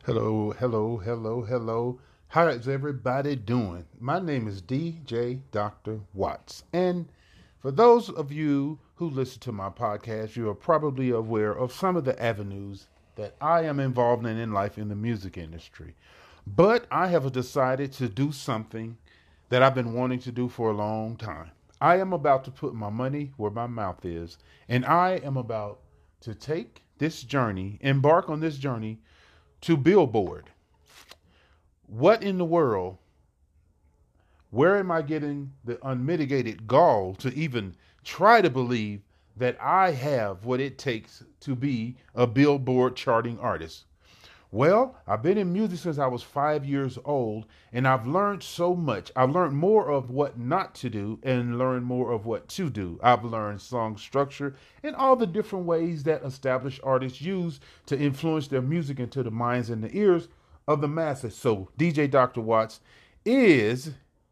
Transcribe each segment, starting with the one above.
Hello, hello, hello, hello. How is everybody doing? My name is DJ Dr. Watts. And for those of you who listen to my podcast, you are probably aware of some of the avenues that I am involved in life in the music industry. But I have decided to do something that I've been wanting to do for a long time. I am about to put my money where my mouth is, and I am about to take this journey, embark on this journey to Billboard. What in the world? Where am I getting the unmitigated gall to even try to believe that I have what it takes to be a Billboard charting artist? Well, I've been in music since I was 5 years old, and I've learned so much. I've learned more of what not to do and learned more of what to do. I've learned song structure and all the different ways that established artists use to influence their music into the minds and the ears of the masses. So, DJ Dr. Watts is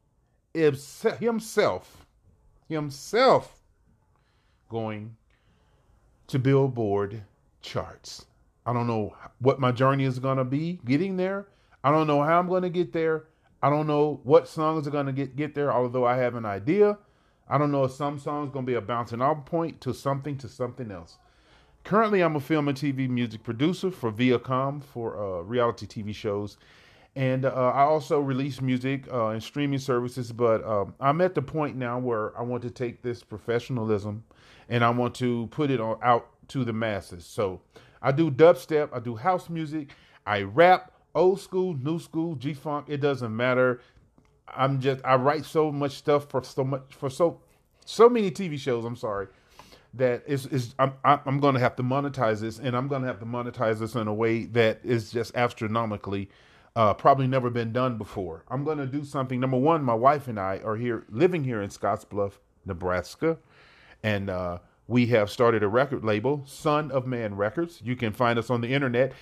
himself going to Billboard charts. I don't know what my journey is going to be getting there. I don't know how I'm going to get there. I don't know what songs are going to get there, although I have an idea. I don't know if some songs are going to be a bouncing off point to something else. Currently, I'm a film and TV music producer for Viacom for reality TV shows. And I also release music and streaming services, but I'm at the point now where I want to take this professionalism and I want to put it out to the masses. So I do dubstep, I do house music, I rap, old school, new school, G-funk. It doesn't matter. I write so much stuff for so many TV shows. I'm sorry that I'm going to have to monetize this, and I'm going to have to monetize this in a way that is just astronomically probably never been done before. I'm going to do something. Number one, my wife and I are here living here in Scottsbluff, Nebraska, and we have started a record label, Son of Man Records. You can find us on the internet,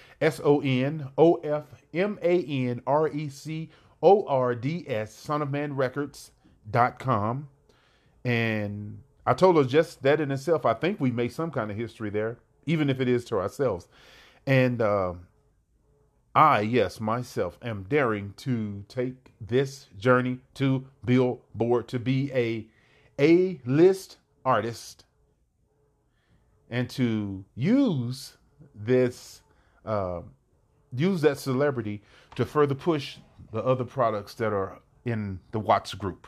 SONOFMANRECORDS, sonofmanrecords.com. And I told her just that in itself, I think we made some kind of history there, even if it is to ourselves. And I, yes, myself, am daring to take this journey to Billboard to be a A-list artist and to this, uh, use that celebrity to further push the other products that are in the Watts group,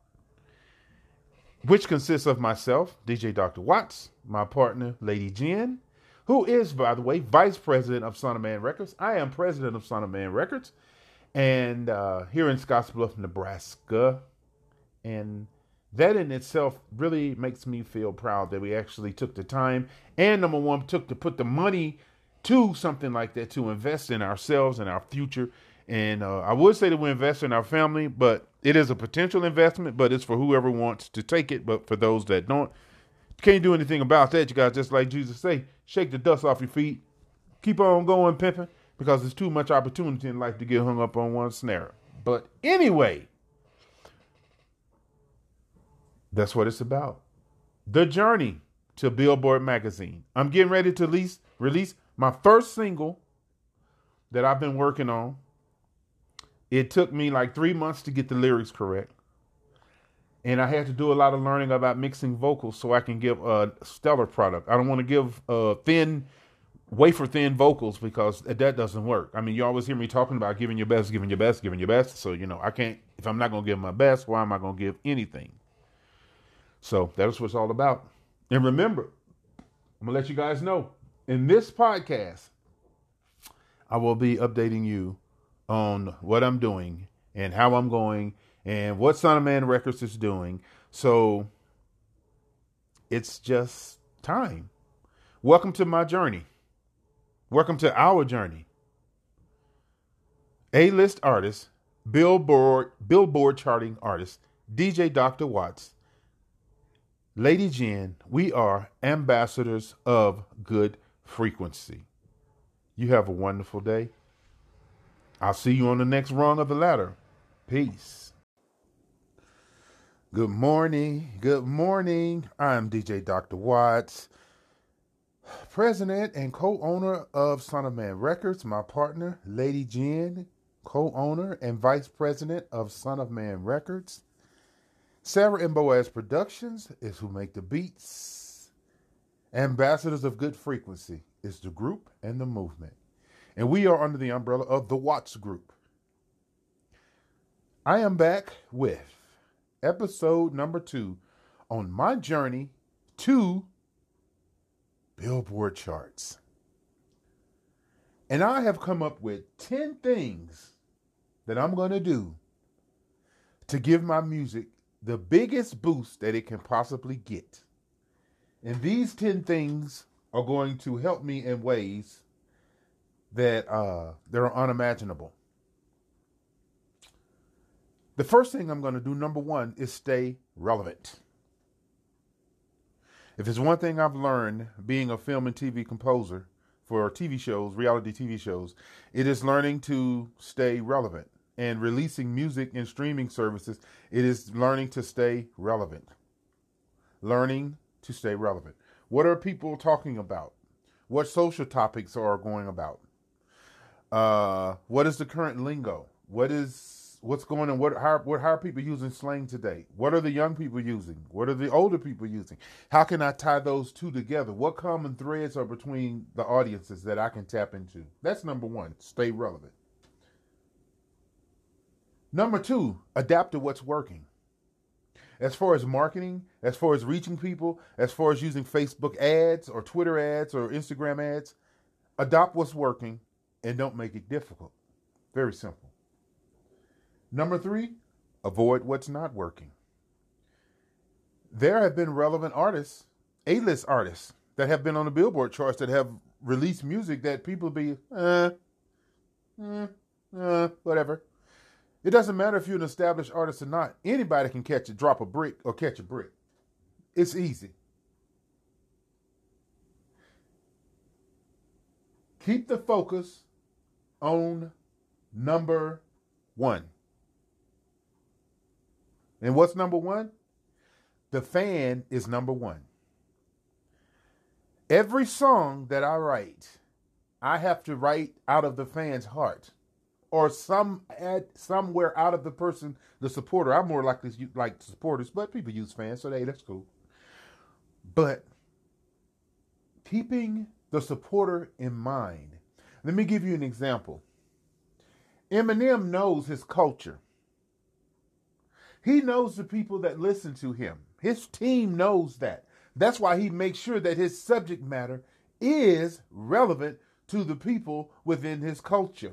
which consists of myself, DJ Dr. Watts, my partner, Lady Jen, who is, by the way, Vice President of Son of Man Records. I am President of Son of Man Records, and here in Scottsbluff, Nebraska. And that in itself really makes me feel proud that we actually took the time and, number one, took to put the money to something like that to invest in ourselves and our future. And I would say that we invest in our family, but it is a potential investment, but it's for whoever wants to take it. But for those that don't, can't do anything about that. You guys, just like Jesus say, shake the dust off your feet. Keep on going, pimping, because there's too much opportunity in life to get hung up on one snare. But anyway, that's what it's about. The journey to Billboard magazine. I'm getting ready to release my first single that I've been working on. It took me like 3 months to get the lyrics correct. And I had to do a lot of learning about mixing vocals so I can give a stellar product. I don't want to give wafer thin vocals because that doesn't work. I mean, you always hear me talking about giving your best, giving your best, giving your best. So, I can't, if I'm not going to give my best, why am I going to give anything? So that's what it's all about. And remember, I'm going to let you guys know, in this podcast, I will be updating you on what I'm doing and how I'm going and what Son of Man Records is doing. So it's just time. Welcome to my journey. Welcome to our journey. A-list artist, Billboard charting artist, DJ Dr. Watts, Lady Jen, we are ambassadors of good frequency. You have a wonderful day. I'll see you on the next rung of the ladder. Peace. Good morning. Good morning. I'm DJ Dr. Watts. President and co-owner of Son of Man Records, my partner, Lady Jen, co-owner and vice president of Son of Man Records. Sarah and Boaz Productions is who make the beats. Ambassadors of Good Frequency is the group and the movement. And we are under the umbrella of the Watts Group. I am back with episode number 2 on my journey to Billboard charts. And I have come up with 10 things that I'm going to do to give my music the biggest boost that it can possibly get. And these 10 things are going to help me in ways that are unimaginable. The first thing I'm going to do, number 1, is stay relevant. If it's one thing I've learned being a film and TV composer for TV shows, reality TV shows, it is learning to stay relevant. And releasing music and streaming services, it is learning to stay relevant. Learning to stay relevant. What are people talking about? What social topics are going about? What is the current lingo? What's going on? How are people using slang today? What are the young people using? What are the older people using? How can I tie those two together? What common threads are between the audiences that I can tap into? That's number 1, stay relevant. Number 2, adapt to what's working. As far as marketing, as far as reaching people, as far as using Facebook ads or Twitter ads or Instagram ads, adopt what's working and don't make it difficult. Very simple. Number 3, avoid what's not working. There have been relevant artists, A-list artists, that have been on the Billboard charts that have released music that people be, whatever. It doesn't matter if you're an established artist or not. Anybody can drop a brick or catch a brick. It's easy. Keep the focus on number 1. And what's number 1? The fan is number 1. Every song that I write, I have to write out of the fan's heart. Or somewhere out of the supporter. I'm more likely to like supporters, but people use fans, so hey, that's cool. But keeping the supporter in mind. Let me give you an example. Eminem knows his culture. He knows the people that listen to him. His team knows that. That's why he makes sure that his subject matter is relevant to the people within his culture.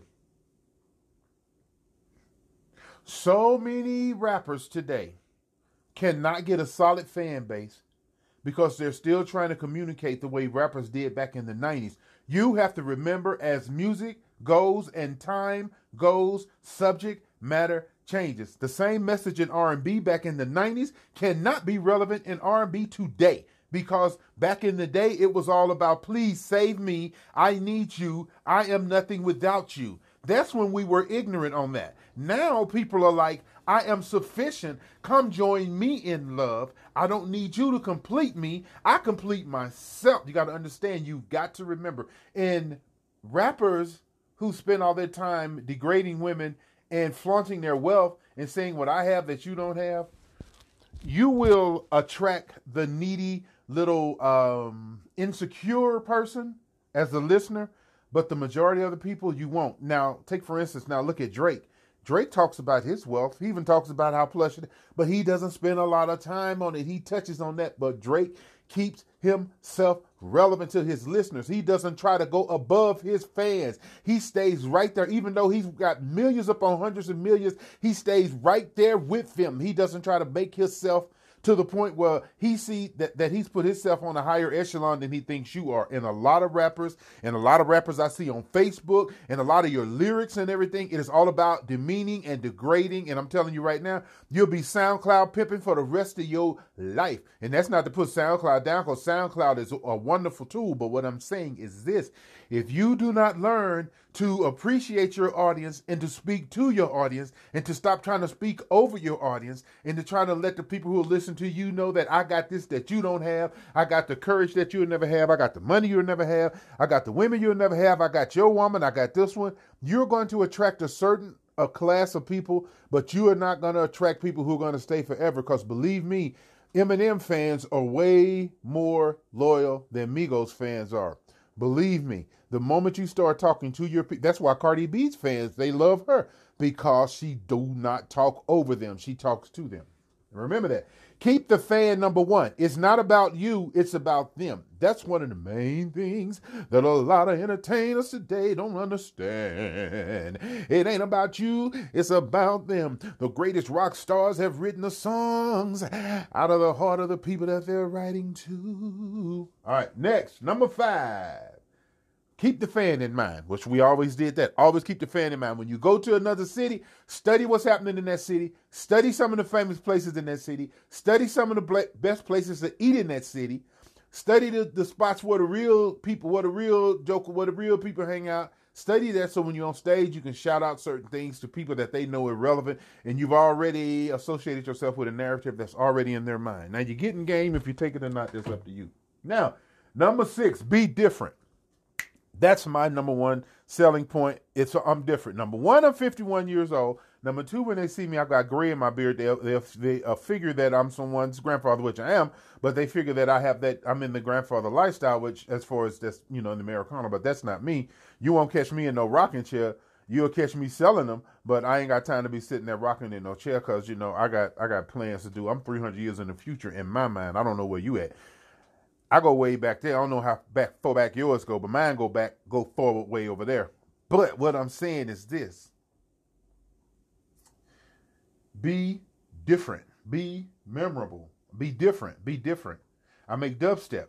So many rappers today cannot get a solid fan base because they're still trying to communicate the way rappers did back in the 90s. You have to remember, as music goes and time goes, subject matter changes. The same message in R&B back in the 90s cannot be relevant in R&B today. Because back in the day, it was all about, please save me, I need you, I am nothing without you. That's when we were ignorant on that. Now people are like, I am sufficient. Come join me in love. I don't need you to complete me. I complete myself. You got to understand, you've got to remember. And rappers who spend all their time degrading women and flaunting their wealth and saying what I have that you don't have, you will attract the needy little insecure person as the listener. But the majority of the people, you won't. Now, take for instance, look at Drake. Drake talks about his wealth. He even talks about how plush it is, but he doesn't spend a lot of time on it. He touches on that, but Drake keeps himself relevant to his listeners. He doesn't try to go above his fans. He stays right there. Even though he's got millions upon hundreds of millions, he stays right there with them. He doesn't try to make himself to the point where he see that he's put himself on a higher echelon than he thinks you are. And a lot of rappers I see on Facebook and a lot of your lyrics and everything, it is all about demeaning and degrading. And I'm telling you right now, you'll be SoundCloud pimping for the rest of your life. And that's not to put SoundCloud down, because SoundCloud is a wonderful tool. But what I'm saying is this, If you do not learn to appreciate your audience and to speak to your audience and to stop trying to speak over your audience and to try to let the people who listen to you know that I got this that you don't have, I got the courage that you'll never have, I got the money you'll never have, I got the women you'll never have, I got your woman, I got this one, you're going to attract a class of people, but you are not going to attract people who are going to stay forever, because believe me, Eminem fans are way more loyal than Migos fans are. Believe me, the moment you start talking to your people, that's why Cardi B's fans, they love her, because she do not talk over them. She talks to them. Remember that. Keep the fan number one. It's not about you, it's about them. That's one of the main things that a lot of entertainers today don't understand. It ain't about you, it's about them. The greatest rock stars have written the songs out of the heart of the people that they're writing to. All right, next, number 5. Keep the fan in mind, which we always did that. Always keep the fan in mind. When you go to another city, study what's happening in that city. Study some of the famous places in that city. Study some of the best places to eat in that city. Study the spots where the real people, where the real people hang out. Study that so when you're on stage, you can shout out certain things to people that they know are relevant, and you've already associated yourself with a narrative that's already in their mind. Now, you're getting game. If you take it or not, that's up to you. Now, number 6, be different. That's my number one selling point. I'm different. Number 1, I'm 51 years old. Number 2, when they see me, I've got gray in my beard. They'll figure that I'm someone's grandfather, which I am. But they figure that I'm in the grandfather lifestyle, which, as far as this, in the Americana. But that's not me. You won't catch me in no rocking chair. You'll catch me selling them, but I ain't got time to be sitting there rocking in no chair, because I got plans to do. I'm 300 years in the future in my mind. I don't know where you at. I go way back there. I don't know how far back yours go, but mine go forward way over there. But what I'm saying is this. Be different. Be memorable. Be different. Be different. I make dubstep.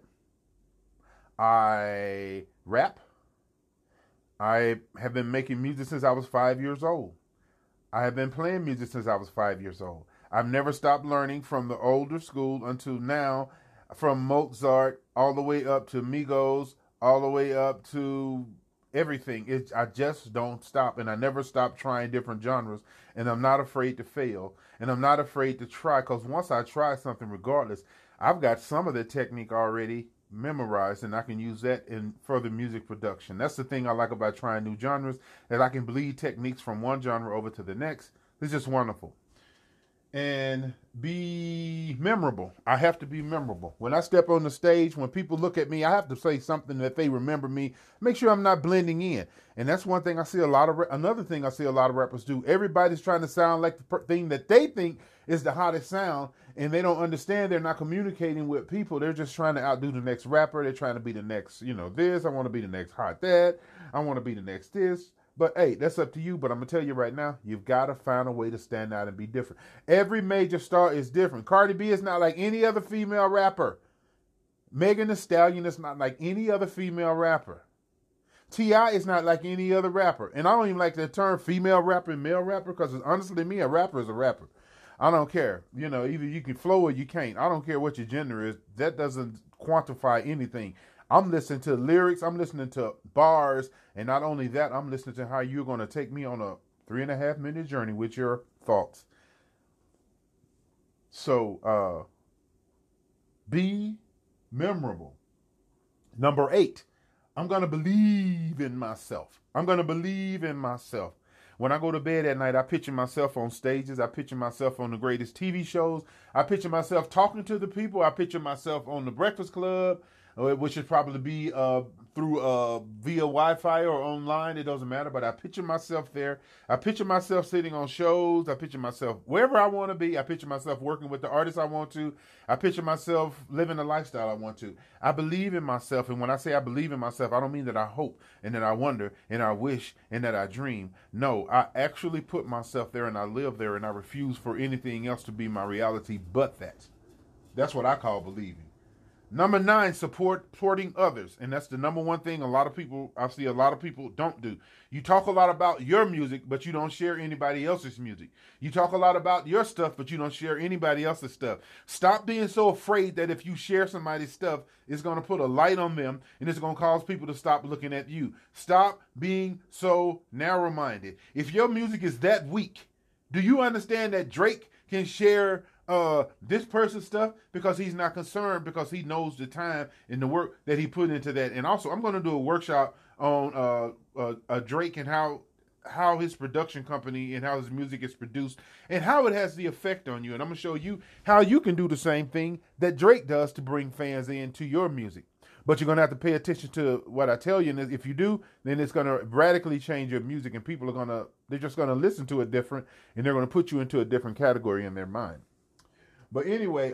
I rap. I have been making music since I was 5 years old. I have been playing music since I was 5 years old. I've never stopped learning from the older school until now. From Mozart all the way up to Migos, all the way up to everything. I just don't stop, and I never stop trying different genres, and I'm not afraid to fail, and I'm not afraid to try, because once I try something, regardless, I've got some of the technique already memorized, and I can use that in further music production. That's the thing I like about trying new genres, that I can bleed techniques from one genre over to the next. It's just wonderful. And be memorable. I have to be memorable. When I step on the stage, when people look at me, I have to say something that they remember me. Make sure I'm not blending in. And that's one thing I see another thing I see a lot of rappers do. Everybody's trying to sound like the thing that they think is the hottest sound, and they don't understand. They're not communicating with people. They're just trying to outdo the next rapper. They're trying to be the next, this. I want to be the next hot that. I want to be the next this. But hey, that's up to you. But I'm going to tell you right now, you've got to find a way to stand out and be different. Every major star is different. Cardi B is not like any other female rapper. Megan Thee Stallion is not like any other female rapper. T.I. is not like any other rapper. And I don't even like the term female rapper and male rapper, because honestly to me, a rapper is a rapper. I don't care. Either you can flow or you can't. I don't care what your gender is. That doesn't quantify anything. I'm listening to lyrics. I'm listening to bars. And not only that, I'm listening to how you're going to take me on a 3.5-minute journey with your thoughts. So, be memorable. Number 8, I'm going to believe in myself. I'm going to believe in myself. When I go to bed at night, I picture myself on stages. I picture myself on the greatest TV shows. I picture myself talking to the people. I picture myself on the Breakfast Club, which should probably be through via Wi-Fi or online. It doesn't matter, but I picture myself there. I picture myself sitting on shows. I picture myself wherever I want to be. I picture myself working with the artists I want to. I picture myself living the lifestyle I want to. I believe in myself, and when I say I believe in myself, I don't mean that I hope and that I wonder and I wish and that I dream. No, I actually put myself there and I live there, and I refuse for anything else to be my reality but that. That's what I call believing. Number 9, supporting others. And that's the number one thing I see a lot of people don't do. You talk a lot about your music, but you don't share anybody else's music. You talk a lot about your stuff, but you don't share anybody else's stuff. Stop being so afraid that if you share somebody's stuff, it's going to put a light on them and it's going to cause people to stop looking at you. Stop being so narrow-minded. If your music is that weak, do you understand that Drake can share this person's stuff because he's not concerned, because he knows the time and the work that he put into that? And also, I'm going to do a workshop on Drake and how his production company and how his music is produced and how it has the effect on you. And I'm going to show you how you can do the same thing that Drake does to bring fans into your music. But you're going to have to pay attention to what I tell you. And if you do, then it's going to radically change your music, and people they're just going to listen to it different, and they're going to put you into a different category in their mind. But anyway,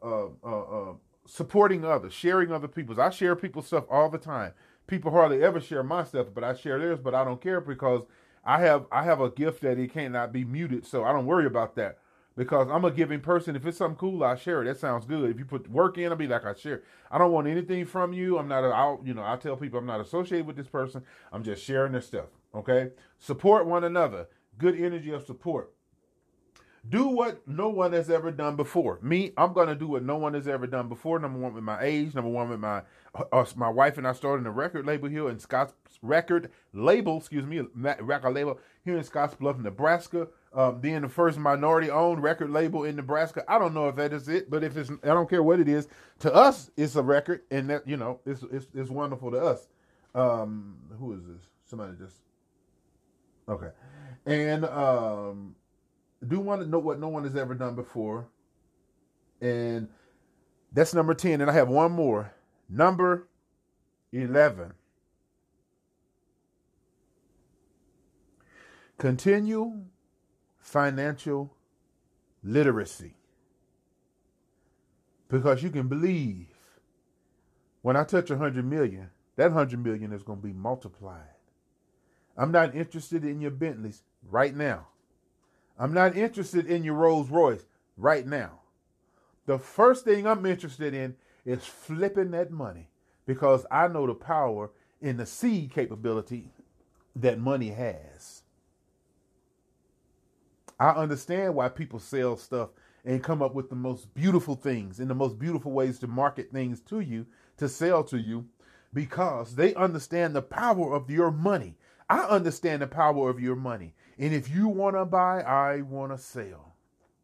supporting others, sharing other people's. I share people's stuff all the time. People hardly ever share my stuff, but I share theirs, but I don't care because I have a gift that it cannot be muted, so I don't worry about that. Because I'm a giving person. If it's something cool, I share it. That sounds good. If you put work in, I'll be like, I share. I don't want anything from you. I tell people I'm not associated with this person. I'm just sharing their stuff. Okay? Support one another. Good energy of support. Do what no one has ever done before. Me, I'm going to do what no one has ever done before. Number one, with my age. Number one, with my wife and I started a record label here in record label here in Scottsbluff, Nebraska. Being the first minority-owned record label in Nebraska. I don't know if that is it, but I don't care what it is. To us, it's a record, and that it's wonderful to us. Who is this? Somebody just okay, and do want to know what no one has ever done before, and that's number 10. And I have one more, number 11. Continue financial literacy, because you can believe when I touch 100 million, that 100 million is going to be multiplied. I'm not interested in your Bentleys right now. I'm not interested in your Rolls Royce right now. The first thing I'm interested in is flipping that money, because I know the power in the seed capability that money has. I understand why people sell stuff and come up with the most beautiful things and the most beautiful ways to market things to you, to sell to you, because they understand the power of your money. I understand the power of your money. And if you want to buy, I want to sell.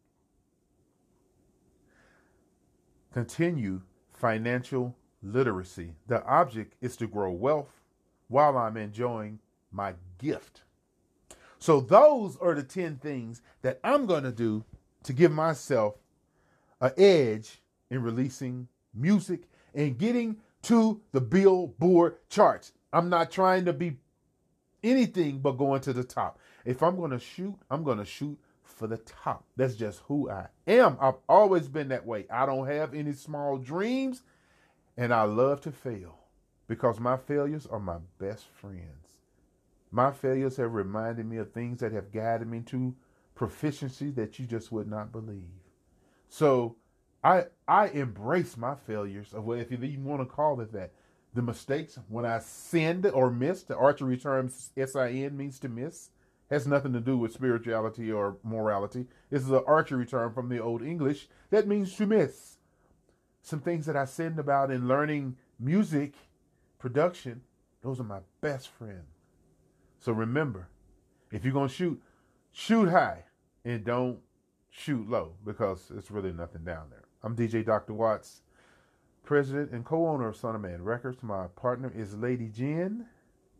Continue financial literacy. The object is to grow wealth while I'm enjoying my gift. So those are the 10 things that I'm going to do to give myself an edge in releasing music and getting to the Billboard charts. I'm not trying to be anything but going to the top. If I'm going to shoot, I'm going to shoot for the top. That's just who I am. I've always been that way. I don't have any small dreams, and I love to fail because my failures are my best friends. My failures have reminded me of things that have guided me to proficiency that you just would not believe. So I embrace my failures, or if you even want to call it that. The mistakes, when I sinned or missed, the archery term SIN means to miss, has nothing to do with spirituality or morality. This is an archery term from the Old English that means to miss. Some things that I sinned about in learning music production, those are my best friends. So remember, if you're going to shoot high and don't shoot low, because it's really nothing down there. I'm DJ Dr. Watts, president and co-owner of Son of Man Records. My partner is Lady Jen,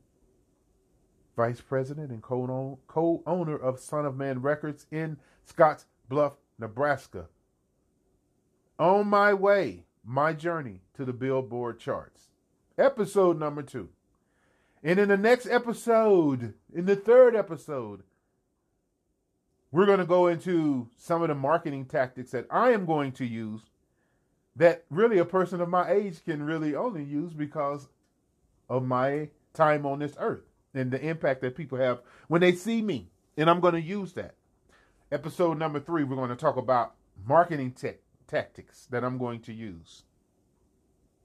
vice president and co-owner of Son of Man Records in Scottsbluff, Nebraska. On my way, my journey to the Billboard charts. Episode number 2. And in the next episode, in the 3rd episode, we're going to go into some of the marketing tactics that I am going to use that really a person of my age can really only use because of my time on this earth and the impact that people have when they see me. And I'm going to use that. Episode number 3, we're going to talk about marketing tactics that I'm going to use.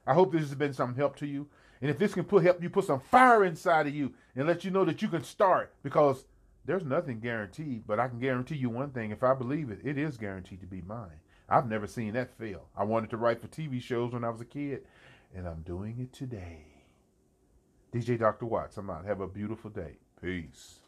I hope this has been some help to you. And if this can help you put some fire inside of you and let you know that you can start, because there's nothing guaranteed, but I can guarantee you one thing. If I believe it, it is guaranteed to be mine. I've never seen that fail. I wanted to write for TV shows when I was a kid, and I'm doing it today. DJ Dr. Watts, I'm out. Have a beautiful day. Peace.